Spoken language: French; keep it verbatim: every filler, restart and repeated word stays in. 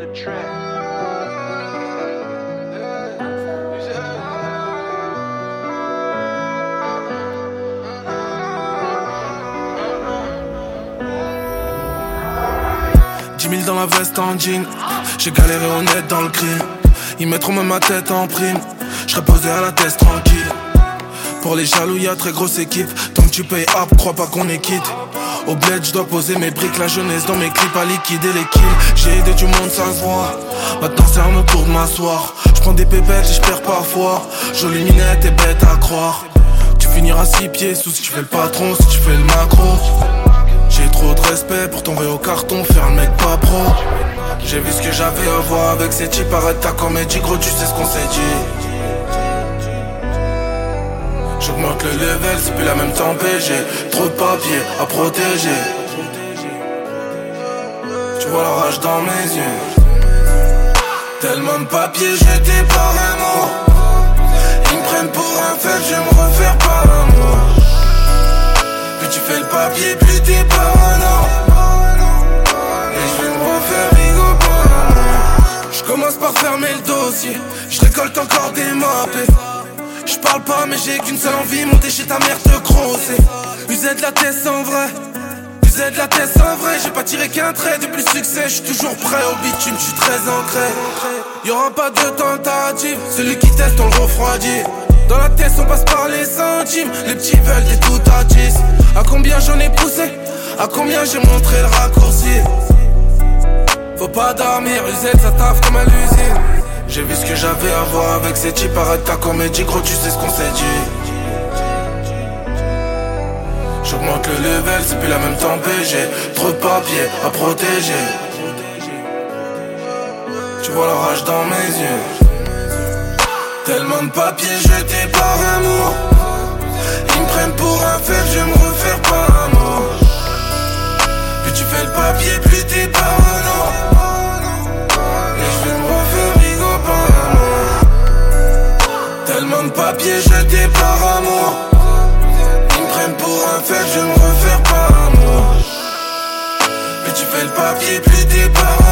dix mille dans la veste en jean. J'ai galéré honnête dans le crime. Ils mettront même ma tête en prime. J'serai posé à la tête tranquille. Pour les jaloux y'a très grosse équipe. Tant que tu payes up, crois pas qu'on est quitte. Au bled j'dois poser mes briques. La jeunesse dans mes clips à liquider les kills. J'ai aidé du monde, ça se voit. Maintenant c'est à mon tour de m'asseoir. J'prends des pépettes et j'perds parfois. Jolie minette et bête à croire. Tu finiras six pieds sous si tu fais le patron, si tu fais le macro. J'ai trop de respect pour tomber au carton, faire un mec pas pro. J'ai vu ce que j'avais à voir avec ces types. Arrête ta comédie, gros, tu sais ce qu'on s'est dit. J'augmente le level, c'est plus la même tempête. J'ai trop de papier à protéger. Tu vois la rage dans mes yeux. Tellement de papier jeté par un mot. Ils me prennent pour un faible, je vais me refaire par amour. Plus tu fais le papier, plus t'es parano. Et je vais me refaire bigo par amour. Je commence par fermer le dossier. Je récolte encore des mappés. Je parle pas mais j'ai qu'une seule envie, monter chez ta mère te crosser. User de la tête en vrai. User de la tête en vrai. J'ai pas tiré qu'un trait depuis le succès. Je suis toujours prêt au bitume, je suis très ancré. Y'aura pas de tentative. Celui qui teste on le refroidit. Dans la tête on passe par les centimes. Les petits veulent des tout à dix. À combien j'en ai poussé? À combien j'ai montré le raccourci? Faut pas dormir, user ça taffe comme à l'usine. J'ai vu ce que j'avais à voir avec ces types. Arrête ta comédie, gros, tu sais ce qu'on s'est dit. J'augmente le level, c'est plus la même tempête. J'ai trop de papier à protéger. Tu vois la rage dans mes yeux. Tellement de papier jeté par amour. Ils me prennent pour un faible, je vais me refaire par amour. Plus tu fais le papier, plus t'es parano. Et je vais me refaire bigo par amour. Tellement de papier jeté par amour. Ils me prennent pour un faible, je vais me refaire par amour. Plus tu fais le papier, plus t'es parano.